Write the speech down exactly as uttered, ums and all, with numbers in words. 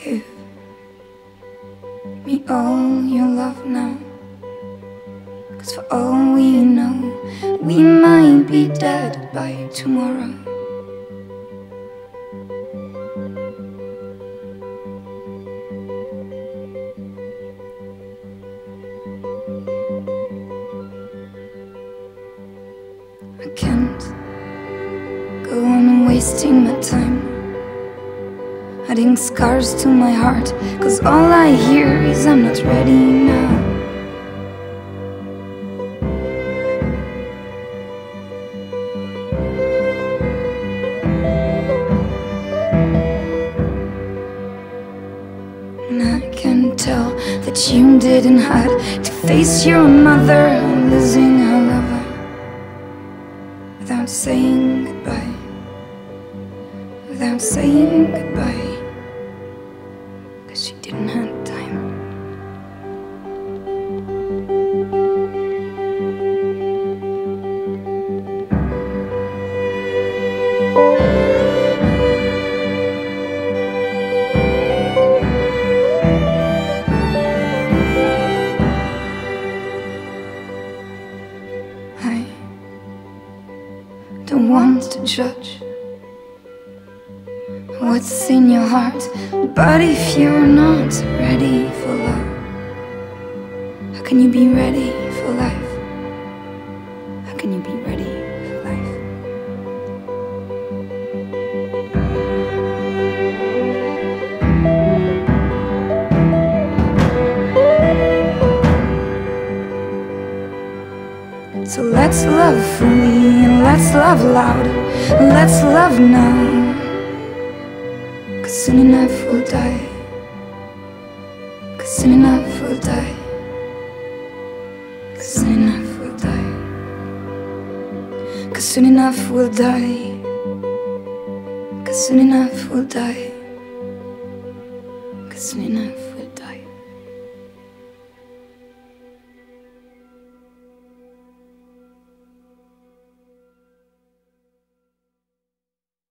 Give me all your love now, 'cause for all we know, we might be dead by tomorrow. I can't go on wasting my time, adding scars to my heart, 'cause all I hear is I'm not ready now. And I can tell that you didn't have to face your mother losing her lover without saying goodbye, without saying goodbye, 'cause she didn't have time. I don't want to judge what's in your heart, but if you're not ready for love, how can you be ready for life? How can you be ready for life? So let's love fully and let's love loud, let's love now, 'cause soon enough we'll die, 'cause soon enough we'll die, 'cause soon enough we'll die, 'cause soon enough we'll die, 'cause soon enough we'll die, 'cause soon enough we'll die.